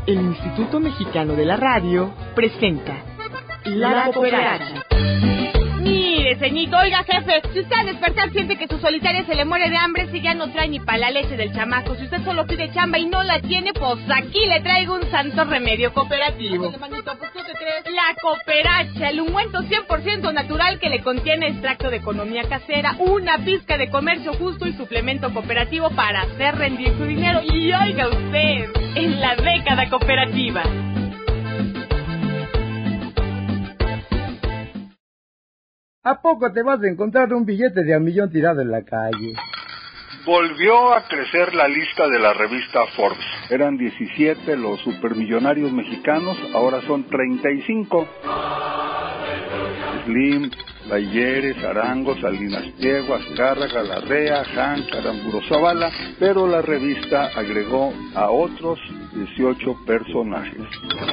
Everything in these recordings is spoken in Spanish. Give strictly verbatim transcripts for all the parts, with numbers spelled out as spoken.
El Instituto Mexicano de la Radio presenta La Cooperacha. Mire, ceñito, oiga, jefe, si usted al despertar siente que su solitaria se le muere de hambre, si ya no trae ni para la leche del chamaco, si usted solo pide chamba y no la tiene, pues aquí le traigo un santo remedio cooperativo. Ándale, manito, pues, ¿tú qué crees? La Cooperacha, el ungüento cien por ciento natural que le contiene extracto de economía casera, una pizca de comercio justo y suplemento cooperativo para hacer rendir su dinero. Y oiga usted, en la década cooperativa. ¿A poco te vas a encontrar un billete de a millón tirado en la calle? Volvió a crecer la lista de la revista Forbes. Eran diecisiete los supermillonarios mexicanos, ahora son treinta y cinco. Slim, Bayeres, Arango, Salinas Pliego, Azcárraga, Larrea, Han, Aramburo Zavala, pero la revista agregó a otros dieciocho personajes.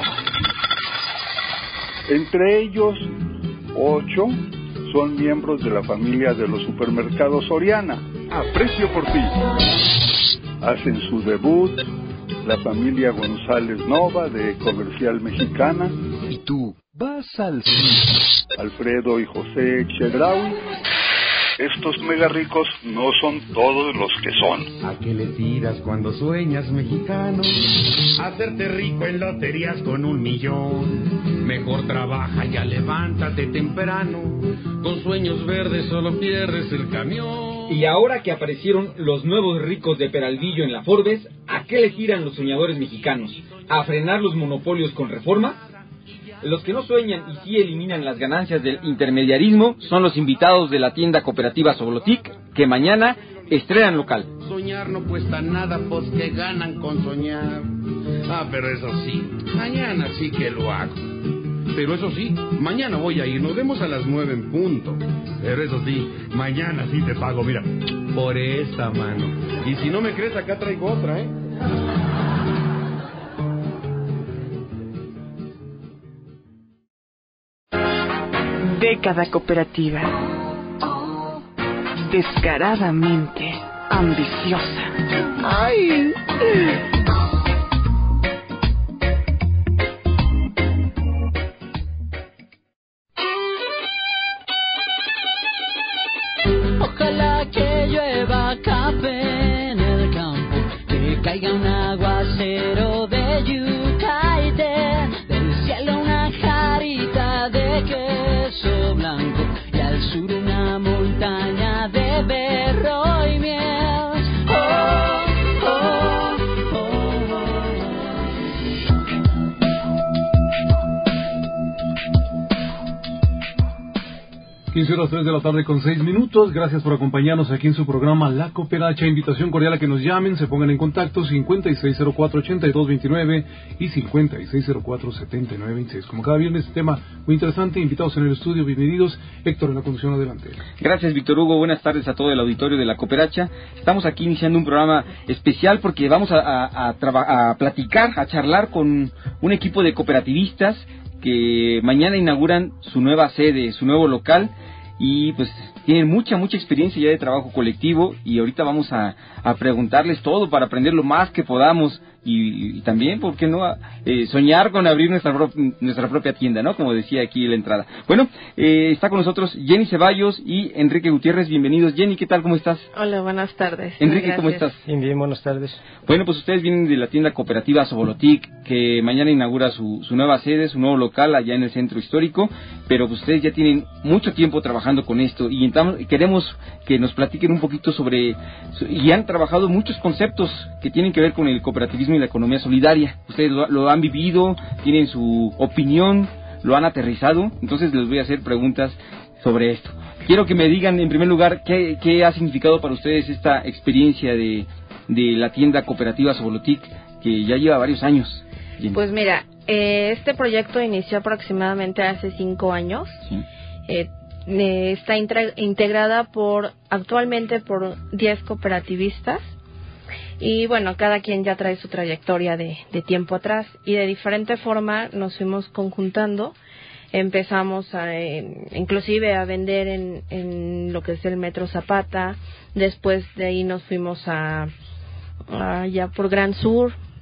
Entre ellos, ocho son miembros de la familia de los supermercados Soriana. Aprecio por ti. Hacen su debut la familia González Nova de Comercial Mexicana. ¿Y tú vas al cine? Alfredo y José Chedraui. Estos mega ricos no son todos los que son. ¿A qué le tiras cuando sueñas, mexicano? Hacerte rico en loterías con un millón. Mejor trabaja, ya levántate temprano. Con sueños verdes solo pierdes el camión. Y ahora que aparecieron los nuevos ricos de Peralvillo en la Forbes, ¿a qué le tiran los soñadores mexicanos? ¿A frenar los monopolios con reforma? Los que no sueñan y sí eliminan las ganancias del intermediarismo son los invitados de la tienda cooperativa Sobolotic, que mañana estrenan local. Soñar no cuesta nada, pues que ganan con soñar. Ah, pero eso sí, mañana sí que lo hago. Pero eso sí, mañana voy a ir, nos vemos a las nueve en punto. Pero eso sí, mañana sí te pago, mira, por esta mano. Y si no me crees, acá traigo otra, ¿eh? Década cooperativa. Descaradamente ambiciosa. ¡Ay! Ojalá que llueva café en el campo, que caiga un aguacero de yuca y té, del cielo una jarita de queso blanco y al sur una montaña de berro y miel. Oh, oh, oh, oh. quince horas tres de la tarde con seis minutos. Gracias por acompañarnos aquí en su programa La Cooperacha. Invitación cordial a que nos llamen, se pongan en contacto cincuenta y seis cero cuatro, ochenta y dos veintinueve y cincuenta y seis cero cuatro, setenta y nueve veintiséis. Como cada viernes, tema muy interesante. Invitados en el estudio, bienvenidos. Héctor, en la conducción, adelante. Gracias, Víctor Hugo. Buenas tardes a todo el auditorio de La Cooperacha. Estamos aquí iniciando un programa especial porque vamos a, a, a, traba, a platicar, a charlar con un equipo de cooperativistas que mañana inauguran su nueva sede, su nuevo local, y pues tienen mucha, mucha experiencia ya de trabajo colectivo, y ahorita vamos a, a preguntarles todo para aprender lo más que podamos, y, y también, ¿por qué no?, eh, soñar con abrir nuestra, pro, nuestra propia tienda, ¿no?, como decía aquí en la entrada. Bueno, eh, está con nosotros Jenny Ceballos y Enrique Gutiérrez. Bienvenidos. Jenny, ¿qué tal? ¿Cómo estás? Hola, buenas tardes. Enrique, Gracias. ¿cómo estás? Bien, bien, buenas tardes. Bueno, pues ustedes vienen de la tienda cooperativa Sobolotic, que mañana inaugura su, su nueva sede, su nuevo local allá en el centro histórico, pero pues ustedes ya tienen mucho tiempo trabajando con esto, y entonces queremos que nos platiquen un poquito sobre, y han trabajado muchos conceptos que tienen que ver con el cooperativismo y la economía solidaria. Ustedes lo, lo han vivido, tienen su opinión, lo han aterrizado, entonces les voy a hacer preguntas sobre esto. Quiero que me digan, en primer lugar, qué, qué ha significado para ustedes esta experiencia de, de la tienda cooperativa Sobolotic, que ya lleva varios años. Jenny. Pues mira, eh, este proyecto inició aproximadamente hace cinco años. Sí. Eh, eh, está intra- integrada por actualmente por diez cooperativistas. Y bueno, cada quien ya trae su trayectoria de, de tiempo atrás, y de diferente forma nos fuimos conjuntando. Empezamos a, eh, inclusive a vender en, en lo que es el Metro Zapata. Después de ahí nos fuimos a, a ya por Gran Sur,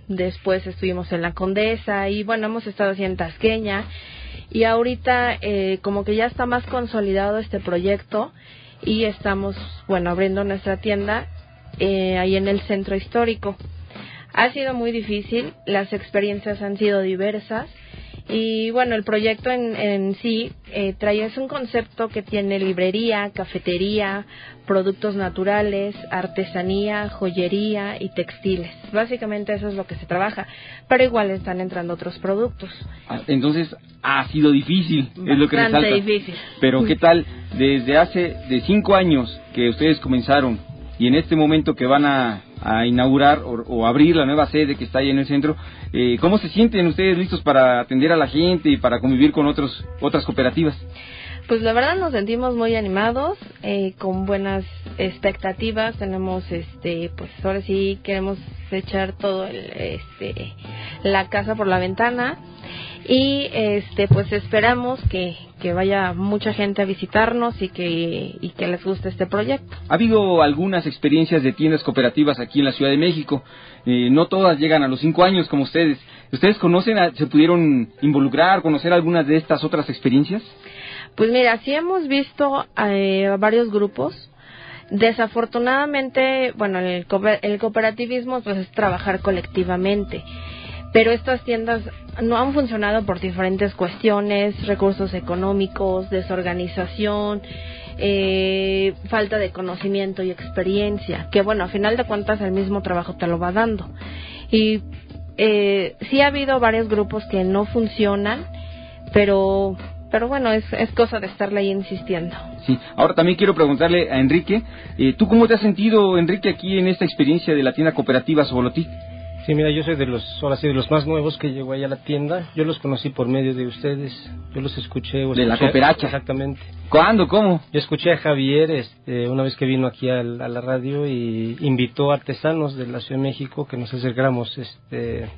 después estuvimos en La Condesa y bueno, hemos estado así en Tasqueña y ahorita eh, como que ya está más consolidado este proyecto y estamos, bueno, abriendo nuestra tienda eh, ahí en el centro histórico. Ha sido muy difícil, las experiencias han sido diversas y bueno, el proyecto en, en sí eh, trae, es un concepto que tiene librería, cafetería, productos naturales, artesanía, joyería y textiles. Básicamente eso es lo que se trabaja, pero igual están entrando otros productos. Entonces ha sido difícil, Bastante es lo que resalta. difícil. Pero ¿qué tal desde hace de cinco años que ustedes comenzaron y en este momento que van a, a inaugurar o, o abrir la nueva sede que está ahí en el centro, eh, ¿cómo se sienten ustedes listos para atender a la gente y para convivir con otros otras cooperativas? Pues la verdad nos sentimos muy animados, eh, con buenas expectativas. Tenemos, este, pues ahora sí queremos echar todo el, este, la casa por la ventana y, este, pues esperamos que, que vaya mucha gente a visitarnos y que, y que les guste este proyecto. Ha habido algunas experiencias de tiendas cooperativas aquí en la Ciudad de México. Eh, no todas llegan a los cinco años como ustedes. ¿Ustedes conocen, a, se pudieron involucrar, conocer algunas de estas otras experiencias? Pues mira, sí hemos visto eh, varios grupos. Desafortunadamente, bueno, el, el cooperativismo pues es trabajar colectivamente, pero estas tiendas no han funcionado por diferentes cuestiones, recursos económicos, desorganización, eh, falta de conocimiento y experiencia, que bueno, a final de cuentas el mismo trabajo te lo va dando. Y eh, sí ha habido varios grupos que no funcionan, pero... Pero bueno, es, es cosa de estarle ahí insistiendo. Sí, ahora también quiero preguntarle a Enrique, eh, ¿tú cómo te has sentido, Enrique, aquí en esta experiencia de la tienda cooperativa Xolotl? Sí, mira, yo soy de los, ahora sí, de los más nuevos que llegó ahí a la tienda. Yo los conocí por medio de ustedes, yo los escuché. O de escuché, la cooperacha. Exactamente. ¿Cuándo? ¿Cómo? Yo escuché a Javier este, una vez que vino aquí a, a la radio y invitó a artesanos de la Ciudad de México que nos acercáramos este,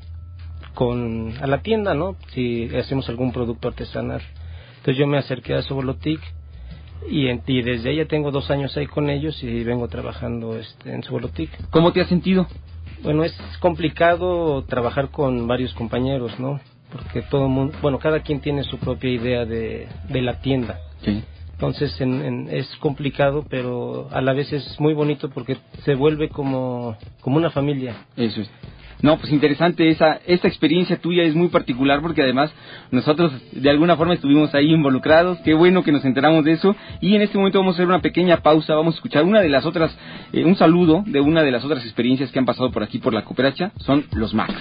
con, a la tienda, ¿no? Si hacemos algún producto artesanal. Entonces yo me acerqué a Xolotl y, y desde ahí ya tengo dos años ahí con ellos y vengo trabajando este, en Xolotl. ¿Cómo te has sentido? Bueno, es complicado trabajar con varios compañeros, ¿no? Porque todo el mundo, bueno, cada quien tiene su propia idea de, de la tienda. Sí. Entonces en, en, es complicado, pero a la vez es muy bonito porque se vuelve como, como una familia. Eso es. No, pues interesante, esa esta experiencia tuya es muy particular porque además nosotros de alguna forma estuvimos ahí involucrados, qué bueno que nos enteramos de eso y en este momento vamos a hacer una pequeña pausa, vamos a escuchar una de las otras, eh, un saludo de una de las otras experiencias que han pasado por aquí por la cooperacha, son los Max.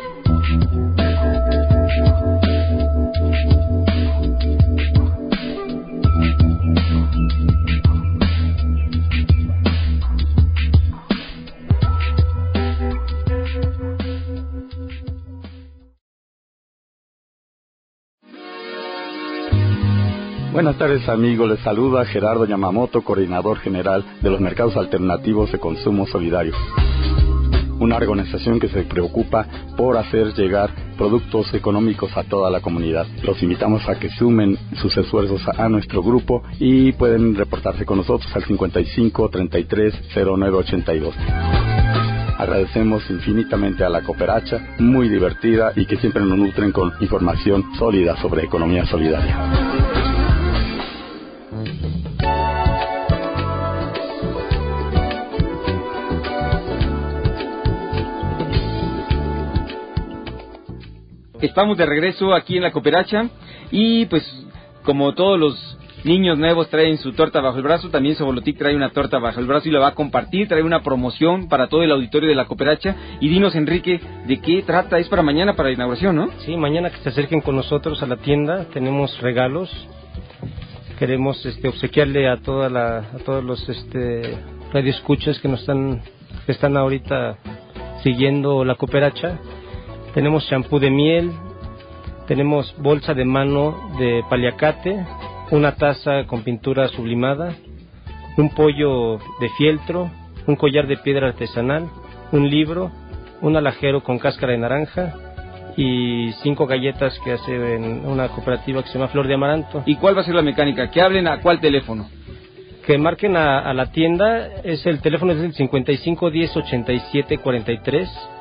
Buenas tardes amigos, les saluda Gerardo Yamamoto, coordinador general de los mercados alternativos de consumo solidario. Una organización que se preocupa por hacer llegar productos económicos a toda la comunidad. Los invitamos a que sumen sus esfuerzos a, a nuestro grupo y pueden reportarse con nosotros al cincuenta y cinco, treinta y tres, cero nueve ochenta y dos. Agradecemos infinitamente a la cooperacha, muy divertida y que siempre nos nutren con información sólida sobre economía solidaria. Estamos de regreso aquí en la cooperacha y pues como todos los niños nuevos traen su torta bajo el brazo, también Xolotl trae una torta bajo el brazo y la va a compartir, trae una promoción para todo el auditorio de la cooperacha. Y dinos, Enrique, ¿de qué trata? Es para mañana, para la inauguración, ¿no? Sí, mañana que se acerquen con nosotros a la tienda, tenemos regalos. Queremos este, obsequiarle a toda la, a todos los este, radioescuchas que nos están, que están ahorita siguiendo la cooperacha. Tenemos champú de miel, tenemos bolsa de mano de paliacate, una taza con pintura sublimada, un pollo de fieltro, un collar de piedra artesanal, un libro, un alajero con cáscara de naranja y cinco galletas que hace en una cooperativa que se llama Flor de Amaranto. ¿Y cuál va a ser la mecánica? ¿Que hablen a cuál teléfono? Que marquen a, a la tienda, es el teléfono es el cincuenta y cinco, diez, ochenta y siete, cuarenta y tres.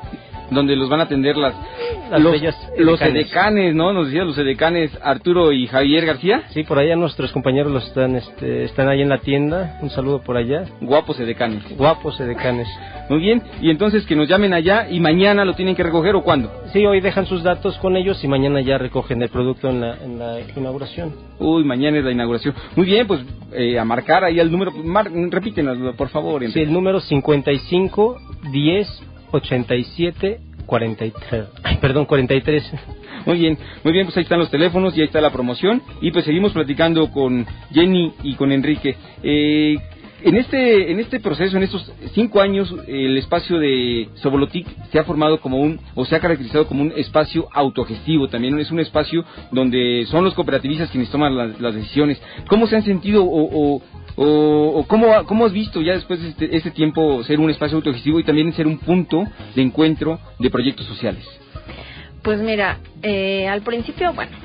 donde los van a atender las, las los, bellas los edecanes. edecanes, ¿no? Nos decían los edecanes Arturo y Javier García. Sí, por allá nuestros compañeros los están, este, están ahí en la tienda. Un saludo por allá. Guapos edecanes. Guapos edecanes. Muy bien, y entonces que nos llamen allá y mañana lo tienen que recoger, ¿o cuándo? Sí, hoy dejan sus datos con ellos y mañana ya recogen el producto en la, en la inauguración. Uy, mañana es la inauguración. Muy bien, pues eh, a marcar ahí el número. Mar, repítenos, por favor. Sí, el número cincuenta y cinco, diez, ochenta y siete, cuarenta y tres. Ay, perdón, cuarenta y tres. Muy bien, muy bien, pues ahí están los teléfonos y ahí está la promoción. Y pues seguimos platicando con Jenny y con Enrique. Eh, en este en este proceso, en estos cinco años, el espacio de Sobolotic se ha formado como un, o se ha caracterizado como un espacio autogestivo. También es un espacio donde son los cooperativistas quienes toman las, las decisiones. ¿Cómo se han sentido o, o, o, o cómo, cómo has visto ya después de este, este tiempo ser un espacio autogestivo y también ser un punto de encuentro de proyectos sociales? Pues mira, eh, al principio, bueno,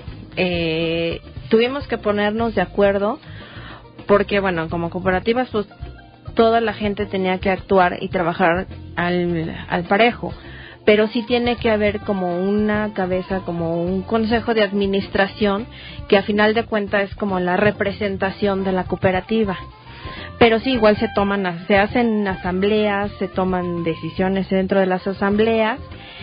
eh, tuvimos que ponernos de acuerdo porque, bueno, como cooperativas, pues toda la gente tenía que actuar y trabajar al, al parejo, pero sí tiene que haber como una cabeza, como un consejo de administración que a final de cuentas es como la representación de la cooperativa. Pero sí, igual se toman, se hacen asambleas, se toman decisiones dentro de las asambleas.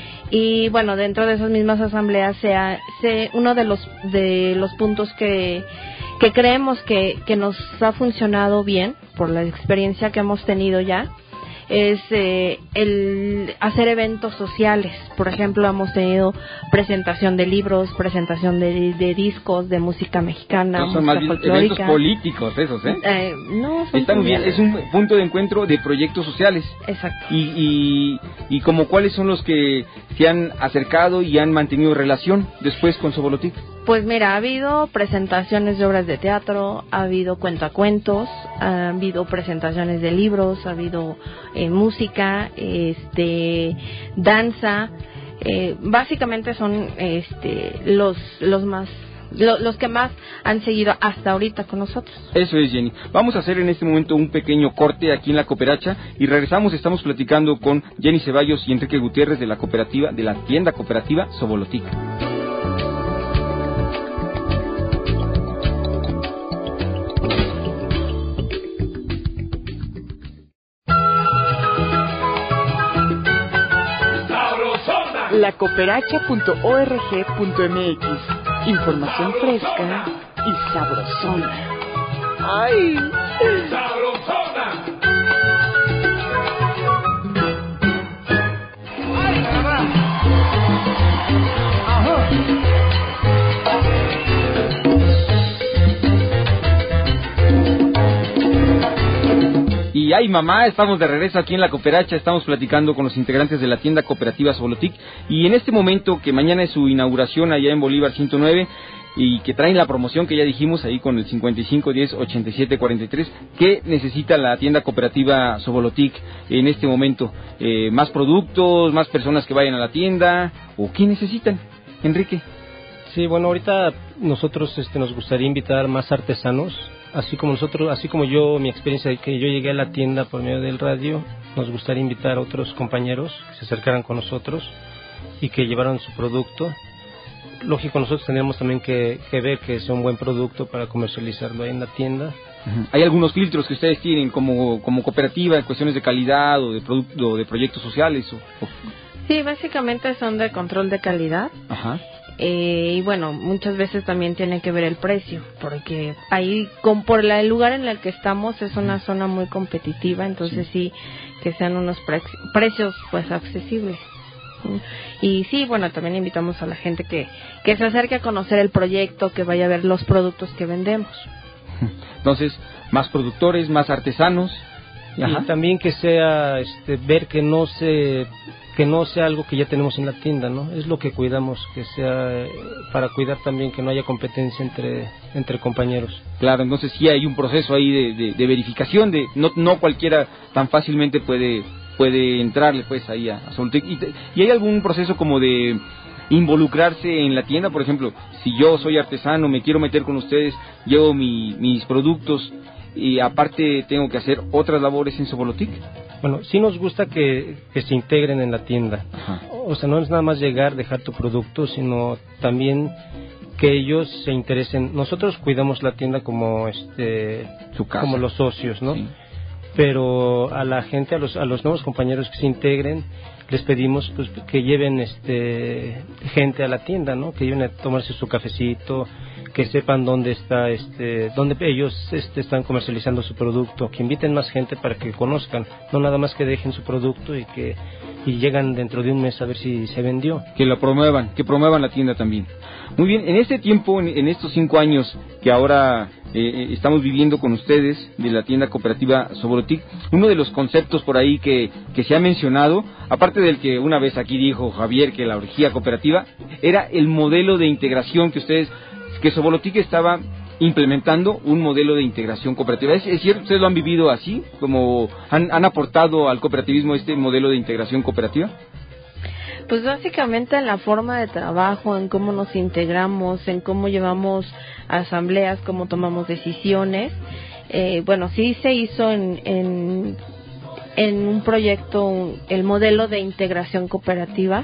Y bueno, dentro de esas mismas asambleas sea, se, uno de los de los puntos que que creemos que que nos ha funcionado bien por la experiencia que hemos tenido ya es eh, el hacer eventos sociales. Por ejemplo, hemos tenido presentación de libros, presentación de, de discos, de música mexicana, no, son música más bien folclórica. Eventos políticos esos, ¿eh? eh no, está muy bien, es un punto de encuentro de proyectos sociales. Exacto. Y, y, y como cuáles son los que se han acercado y han mantenido relación después con Sobolotic. Pues mira, ha habido presentaciones de obras de teatro, ha habido cuentacuentos, ha habido presentaciones de libros, ha habido eh, música, este, danza, eh, básicamente son este, los los más lo, los que más han seguido hasta ahorita con nosotros. Eso es, Jenny. Vamos a hacer en este momento un pequeño corte aquí en la cooperacha y regresamos. Estamos platicando con Jenny Ceballos y Enrique Gutiérrez de la cooperativa, de la tienda cooperativa Sobolotic. la cooperacha punto org punto m x. Información fresca y sabrosona. ¡Ay! ¡Sabrosona! ¡Ay, caramba! ¡Ajá! Y ay mamá, estamos de regreso aquí en la cooperacha, estamos platicando con los integrantes de la tienda cooperativa Sobolotic y en este momento que mañana es su inauguración allá en Bolívar ciento nueve y que traen la promoción que ya dijimos ahí con el cincuenta y cinco, diez, ochenta y siete, cuarenta y tres, ¿qué necesita la tienda cooperativa Sobolotic en este momento? Eh, ¿Más productos, más personas que vayan a la tienda o qué necesitan, Enrique? Sí, bueno, ahorita nosotros este, nos gustaría invitar más artesanos. Así como nosotros, así como yo, mi experiencia de que yo llegué a la tienda por medio del radio, nos gustaría invitar a otros compañeros que se acercaran con nosotros y que llevaran su producto. Lógico, nosotros tenemos también que, que ver que es un buen producto para comercializarlo ahí en la tienda. Uh-huh. ¿Hay algunos filtros que ustedes tienen como, como cooperativa en cuestiones de calidad o de producto, o de proyectos sociales? O, o... Sí, básicamente son de control de calidad. Ajá. Eh, y bueno, muchas veces también tiene que ver el precio, porque ahí, con, por la, el lugar en el que estamos, es una zona muy competitiva, entonces sí, sí que sean unos pre- precios pues accesibles. Y sí, bueno, también invitamos a la gente que, que se acerque a conocer el proyecto, que vaya a ver los productos que vendemos. Entonces, más productores, más artesanos. Ajá. Y también que sea este, ver que no se que no sea algo que ya tenemos en la tienda, ¿no? Es lo que cuidamos, que sea eh, para cuidar también que no haya competencia entre entre compañeros. Claro, entonces sí hay un proceso ahí de, de, de verificación, de no no cualquiera tan fácilmente puede puede entrarle pues ahí a, a Sobolotic. Y, y hay algún proceso como de involucrarse en la tienda, por ejemplo, si yo soy artesano, me quiero meter con ustedes, llevo mi, mis productos y aparte tengo que hacer otras labores en Sobolotic. bueno, sí nos gusta que, que se integren en la tienda. Ajá. O sea, no es nada más llegar, dejar tu producto, sino también que ellos se interesen. Nosotros cuidamos la tienda como este su casa, como los socios, ¿no? Sí. Pero a la gente, a los a los nuevos compañeros que se integren, les pedimos pues que lleven este gente a la tienda, ¿no? Que lleven a tomarse su cafecito, que sepan dónde está este dónde ellos este, están comercializando su producto, que inviten más gente para que conozcan, no nada más que dejen su producto y que y llegan dentro de un mes a ver si se vendió. Que lo promuevan, que promuevan la tienda también. Muy bien, en este tiempo, en, en estos cinco años que ahora eh, estamos viviendo con ustedes de la tienda cooperativa Sobolotic, uno de los conceptos por ahí que, que se ha mencionado, aparte del que una vez aquí dijo Javier, que la orgía cooperativa, era el modelo de integración que ustedes, que Sobolotic estaba implementando un modelo de integración cooperativa. ¿Es, es cierto? ¿Ustedes lo han vivido así? ¿Como han, han aportado al cooperativismo este modelo de integración cooperativa? Pues básicamente en la forma de trabajo, en cómo nos integramos, en cómo llevamos asambleas, cómo tomamos decisiones. Eh, bueno, sí se hizo en, en, en un proyecto el modelo de integración cooperativa,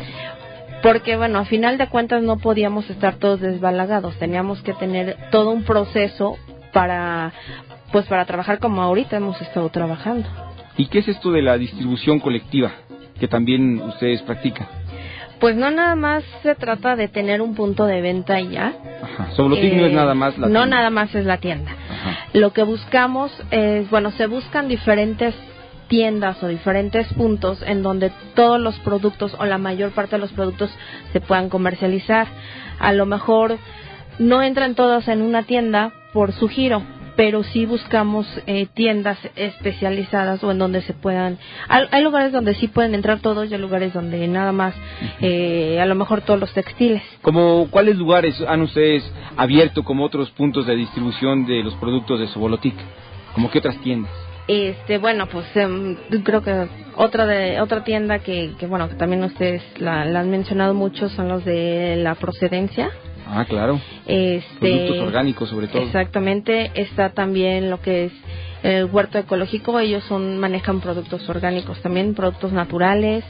porque bueno, a final de cuentas no podíamos estar todos desbalagados, teníamos que tener todo un proceso para, pues para trabajar como ahorita hemos estado trabajando. ¿Y qué es esto de la distribución colectiva que también ustedes practican? Pues no nada más se trata de tener un punto de venta y ya. Ajá. Sobolotic eh, no es nada más la no tienda. nada más es la tienda. Ajá. Lo que buscamos es, bueno, se buscan diferentes tiendas o diferentes puntos en donde todos los productos o la mayor parte de los productos se puedan comercializar. A lo mejor no entran todos en una tienda por su giro, pero sí buscamos eh, tiendas especializadas o en donde se puedan, hay, hay lugares donde sí pueden entrar todos y hay lugares donde nada más, eh, a lo mejor todos los textiles. ¿Como cuáles lugares han ustedes abierto como otros puntos de distribución de los productos de Sobolotic? ¿Como qué otras tiendas? Este, bueno, pues eh, creo que otra de otra tienda que, que bueno, que también ustedes la, la han mencionado mucho son los de La Procedencia. Ah, claro. Este, productos orgánicos sobre todo. Exactamente. Está también lo que es el huerto ecológico. Ellos son manejan productos orgánicos también, productos naturales.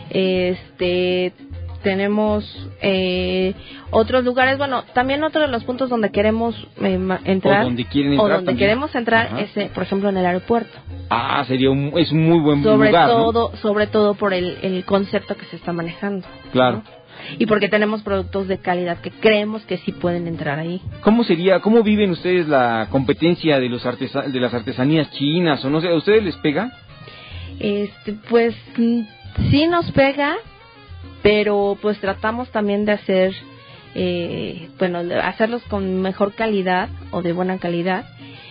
Este, tenemos eh, otros lugares. Bueno, también otro de los puntos donde queremos eh, entrar o donde quieren entrar o donde también. queremos entrar Ajá. es, eh, por ejemplo, en el aeropuerto. Ah, sería un, es un muy buen sobre lugar, todo, ¿no? Sobre todo por el, el concepto que se está manejando. Claro. ¿no? Y porque tenemos productos de calidad que creemos que sí pueden entrar ahí. ¿Cómo sería, cómo viven ustedes la competencia de los artesa, de las artesanías chinas o no sé, a ustedes les pega? Este, pues sí nos pega, pero pues tratamos también de hacer, eh, bueno, de hacerlos con mejor calidad o de buena calidad,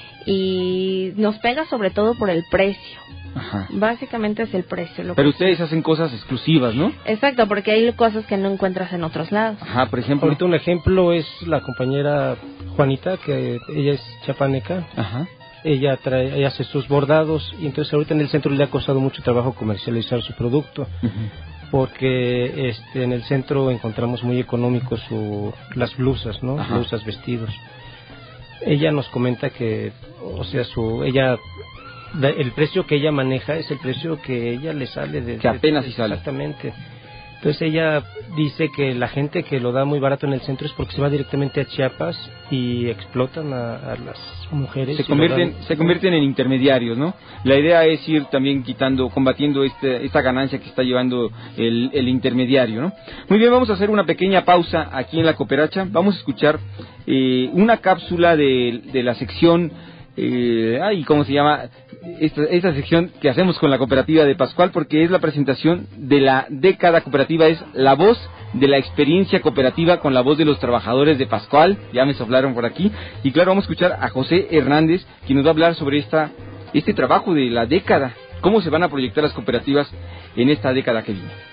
y nos pega sobre todo por el precio. Ajá. Básicamente es el precio. Lo Pero que ustedes hacen cosas exclusivas, ¿no? Exacto, porque hay cosas que no encuentras en otros lados. Ajá, por ejemplo. Ahorita un ejemplo es la compañera Juanita, que ella es chapaneca. Ajá. Ella trae, ella hace sus bordados, y entonces ahorita en el centro le ha costado mucho trabajo comercializar su producto. Uh-huh. Porque este, en el centro encontramos muy económicos su, las blusas, ¿no? Ajá. Blusas, vestidos. Ella nos comenta que, o sea, su, ella, el precio que ella maneja es el precio que ella le sale de, que apenas de, si sale. Exactamente. Entonces ella dice que la gente que lo da muy barato en el centro es porque se va directamente a Chiapas y explotan a, a las mujeres. Se convierten, dan... se convierten en intermediarios, ¿no? La idea es ir también quitando, combatiendo este, esta ganancia que está llevando el, el intermediario, ¿no? Muy bien, vamos a hacer una pequeña pausa aquí en la Cooperacha. Vamos a escuchar eh, una cápsula de, de la sección, eh, ay, ¿cómo se llama? Esta, esta sección que hacemos con la cooperativa de Pascual, porque es la presentación de la década cooperativa, es la voz de la experiencia cooperativa con la voz de los trabajadores de Pascual. Ya me soplaron por aquí, y claro, vamos a escuchar a José Hernández, quien nos va a hablar sobre esta este trabajo de la década, cómo se van a proyectar las cooperativas en esta década que viene.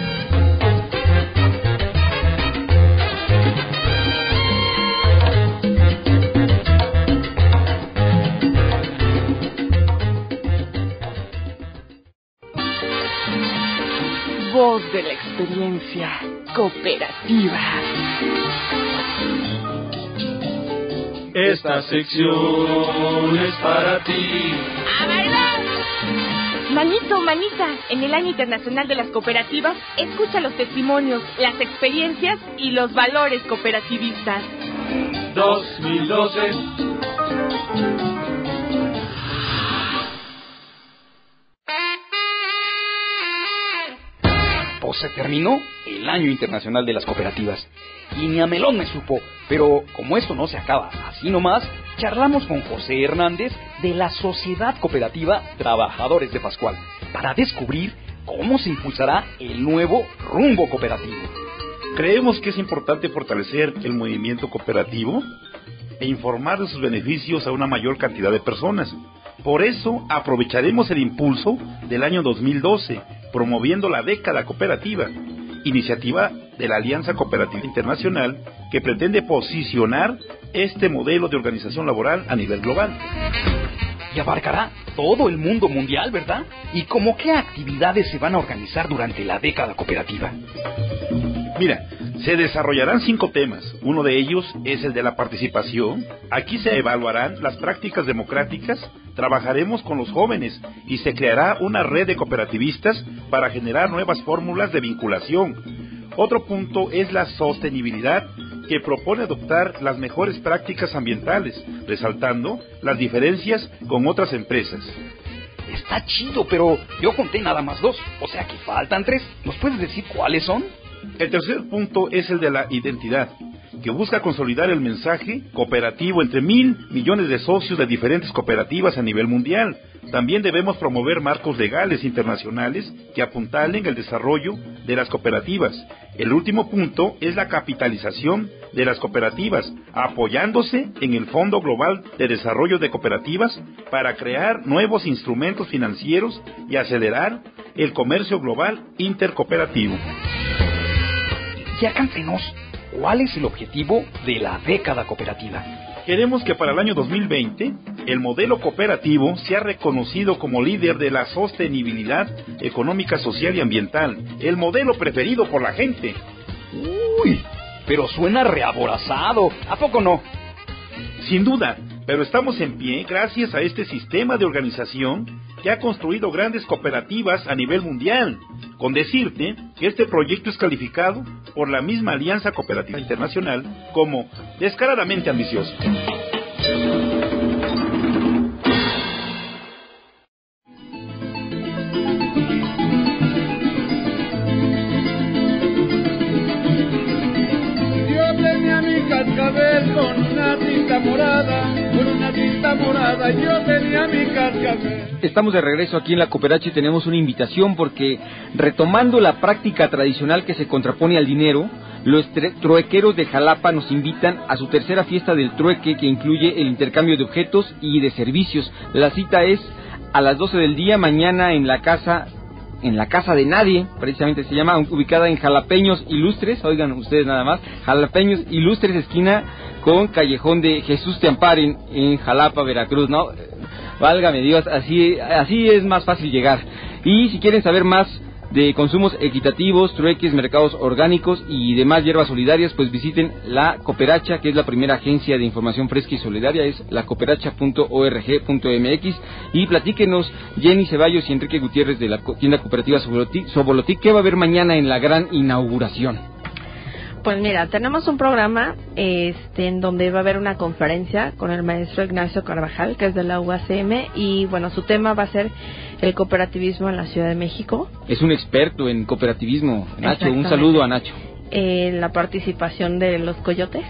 Voz de la experiencia cooperativa. Esta sección es para ti. ¡A bailar! Manito, manita, en el Año Internacional de las Cooperativas, escucha los testimonios, las experiencias y los valores cooperativistas. dos mil doce. Pues se terminó el Año Internacional de las Cooperativas. Y ni a melón me supo, pero como esto no se acaba así nomás, charlamos con José Hernández de la Sociedad Cooperativa Trabajadores de Pascual para descubrir cómo se impulsará el nuevo rumbo cooperativo. Creemos que es importante fortalecer el movimiento cooperativo e informar de sus beneficios a una mayor cantidad de personas. Por eso aprovecharemos el impulso del año dos mil doce, promoviendo la década cooperativa, iniciativa de la Alianza Cooperativa Internacional que pretende posicionar este modelo de organización laboral a nivel global. Y abarcará todo el mundo mundial, ¿verdad? ¿Y cómo qué actividades se van a organizar durante la década cooperativa? Mira, se desarrollarán cinco temas. Uno de ellos es el de la participación. Aquí se evaluarán las prácticas democráticas, trabajaremos con los jóvenes y se creará una red de cooperativistas para generar nuevas fórmulas de vinculación. Otro punto es la sostenibilidad, que propone adoptar las mejores prácticas ambientales, resaltando las diferencias con otras empresas. Está chido, pero yo conté nada más dos, o sea que faltan tres. ¿Nos puedes decir cuáles son? El tercer punto es el de la identidad, que busca consolidar el mensaje cooperativo entre mil millones de socios de diferentes cooperativas a nivel mundial. También debemos promover marcos legales internacionales que apuntalen el desarrollo de las cooperativas. El último punto es la capitalización de las cooperativas, apoyándose en el Fondo Global de Desarrollo de Cooperativas para crear nuevos instrumentos financieros y acelerar el comercio global intercooperativo. Y acá entre nos, ¿cuál es el objetivo de la década cooperativa? Queremos que para el año dos mil veinte el modelo cooperativo sea reconocido como líder de la sostenibilidad económica, social y ambiental, el modelo preferido por la gente. Uy, pero suena reaborazado, ¿a poco no? Sin duda, pero estamos en pie gracias a este sistema de organización que ha construido grandes cooperativas a nivel mundial. Con decirte que este proyecto es calificado por la misma Alianza Cooperativa Internacional como descaradamente ambicioso. Yo tenía mi cascabel con una tinta morada, con una tinta morada, yo tenía mi cascabel. Estamos de regreso aquí en la Cooperacha y tenemos una invitación porque, retomando la práctica tradicional que se contrapone al dinero, los truequeros de Jalapa nos invitan a su tercera fiesta del trueque, que incluye el intercambio de objetos y de servicios. La cita es a las doce del día, mañana en la casa en la casa de nadie, precisamente se llama, ubicada en Jalapeños Ilustres, oigan ustedes nada más, Jalapeños Ilustres, esquina con Callejón de Jesús Te Amparen, en Jalapa, Veracruz, ¿no? Válgame Dios, así, así es más fácil llegar. Y si quieren saber más de consumos equitativos, trueques, mercados orgánicos y demás hierbas solidarias, pues visiten la Cooperacha, que es la primera agencia de información fresca y solidaria, es la cooperacha punto org punto mx, y platíquenos Jenny Ceballos y Enrique Gutiérrez de la tienda cooperativa Sobolotic, ¿qué va a haber mañana en la gran inauguración? Pues mira, tenemos un programa este, en donde va a haber una conferencia con el maestro Ignacio Carvajal, que es de la U A C M, y bueno, su tema va a ser el cooperativismo en la Ciudad de México. Es un experto en cooperativismo, Nacho, un saludo a Nacho. Eh, la participación de los coyotes.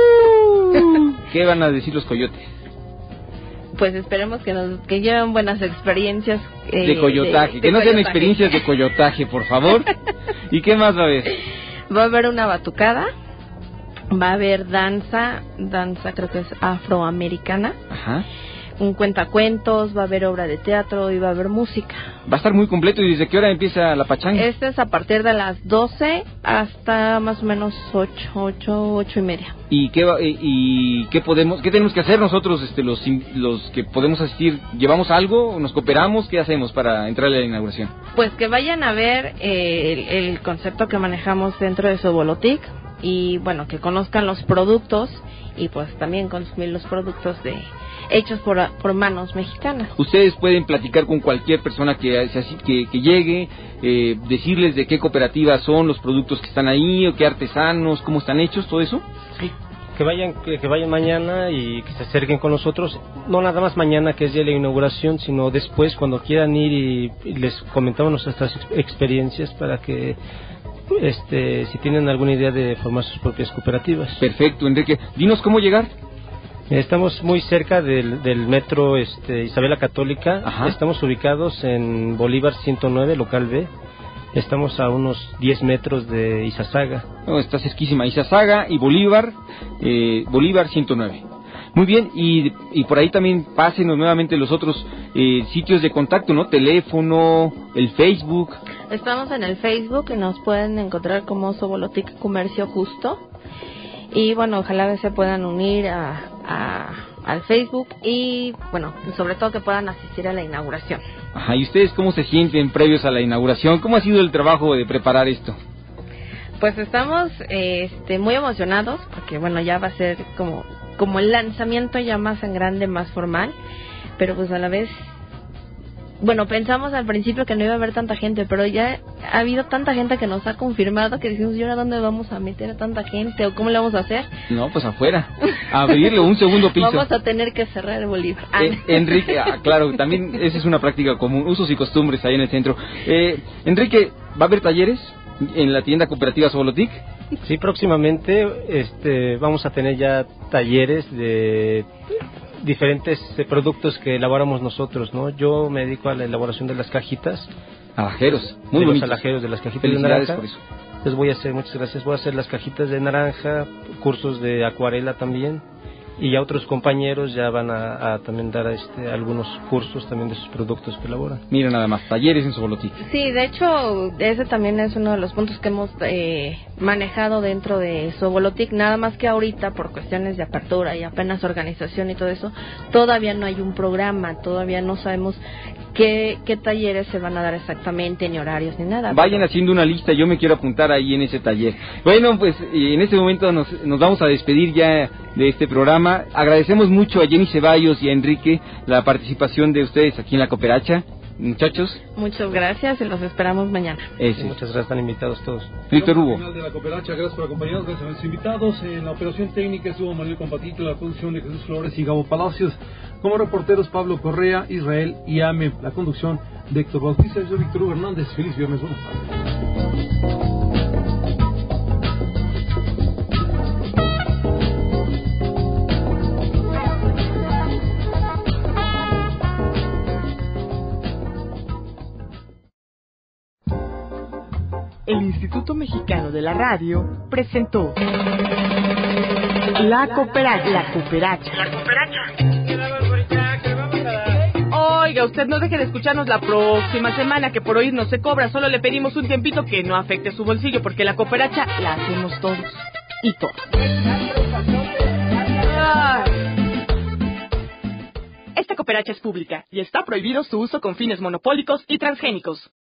¿Qué van a decir los coyotes? Pues esperemos que nos que lleven buenas experiencias eh, de coyotaje, de, de que no coyotaje. Sean experiencias de coyotaje, por favor. ¿Y qué más va a haber? Va a haber una batucada, va a haber danza, danza creo que es afroamericana, ajá, un cuentacuentos, va a haber obra de teatro y va a haber música. Va a estar muy completo. ¿Y desde qué hora empieza la pachanga? Este es a partir de las doce hasta más o menos ocho, ocho, ocho y media. ¿Y qué y, y qué podemos, qué tenemos que hacer nosotros, este, los los que podemos asistir? ¿Llevamos algo? ¿Nos cooperamos? ¿Qué hacemos para entrar a la inauguración? Pues que vayan a ver eh, el, el concepto que manejamos dentro de Sobolotic. y bueno, que conozcan los productos y pues también consumir los productos de hechos por, por manos mexicanas. Ustedes pueden platicar con cualquier persona que, que, que llegue, eh, decirles de qué cooperativas son los productos que están ahí, o qué artesanos, cómo están hechos, todo eso. Sí, que vayan, que, que vayan mañana y que se acerquen con nosotros, no nada más mañana que es día de la inauguración, sino después cuando quieran ir y, y les comentamos nuestras experiencias para que este si tienen alguna idea de formar sus propias cooperativas. Perfecto, Enrique. Dinos cómo llegar. Estamos muy cerca del, del metro este, Isabel la Católica. Ajá. Estamos ubicados en Bolívar ciento nueve, local B. Estamos a unos diez metros de Izazaga. Oh, está cerquísima. Izazaga y Bolívar, eh, Bolívar ciento nueve. Muy bien, y, y por ahí también pásenos nuevamente los otros eh, sitios de contacto, ¿no? Teléfono, el Facebook. Estamos en el Facebook y nos pueden encontrar como Sobolotic Comercio Justo. Y bueno, ojalá se puedan unir a, a, al Facebook y bueno, sobre todo que puedan asistir a la inauguración. Ajá, ¿y ustedes cómo se sienten previos a la inauguración? ¿Cómo ha sido el trabajo de preparar esto? Pues estamos este, muy emocionados porque bueno, ya va a ser como, como el lanzamiento ya más en grande, más formal, pero pues a la vez... Bueno, pensamos al principio que no iba a haber tanta gente, pero ya ha habido tanta gente que nos ha confirmado que decimos, ¿y ahora dónde vamos a meter a tanta gente? ¿O cómo le vamos a hacer? No, pues afuera, a abrirle un segundo piso. Vamos a tener que cerrar el Bolívar. Ah. Eh, Enrique, ah, claro, también esa es una práctica común, usos y costumbres ahí en el centro. Eh, Enrique, ¿va a haber talleres en la tienda cooperativa Sobolotic? Sí, próximamente este, vamos a tener ya talleres de... diferentes eh, productos que elaboramos nosotros, ¿no? Yo me dedico a la elaboración de las cajitas. Alajeros, muy de bonitos. Los alajeros de las cajitas Felicidades de naranja. por eso. Les voy a hacer, muchas gracias, voy a hacer las cajitas de naranja, cursos de acuarela también. Y ya otros compañeros ya van a, a también dar este, algunos cursos también de sus productos que elaboran. Mira nada más, talleres en Sobolotic. Sí, de hecho, ese también es uno de los puntos que hemos eh, manejado dentro de Sobolotic, nada más que ahorita por cuestiones de apertura y apenas organización y todo eso, todavía no hay un programa, todavía no sabemos qué, qué talleres se van a dar exactamente, ni horarios, ni nada. Vayan pero... haciendo una lista, yo me quiero apuntar ahí en ese taller. Bueno, pues en este momento nos, nos vamos a despedir ya de este programa. Agradecemos mucho a Jenny Ceballos y a Enrique la participación de ustedes aquí en la Cooperacha. Muchachos. Muchas gracias y los esperamos mañana. Ese. Muchas gracias, están invitados todos. Víctor Hugo. Final de la Cooperacha, gracias por acompañarnos, gracias a los invitados. En la operación técnica estuvo Manuel Compatito, la producción de Jesús Flores y Gabo Palacios. Como reporteros Pablo Correa, Israel y Ame. La conducción de Héctor Bautista. Yo soy Víctor Hugo Hernández. Feliz viernes, buenas tardes. El Instituto Mexicano de la Radio presentó La Cooperacha. La Cooperacha. La Cooperacha. Oiga, usted no deje de escucharnos la próxima semana, que por oír no se cobra. Solo le pedimos un tiempito que no afecte su bolsillo, porque la Cooperacha la hacemos todos y todas. Esta Cooperacha es pública y está prohibido su uso con fines monopólicos y transgénicos.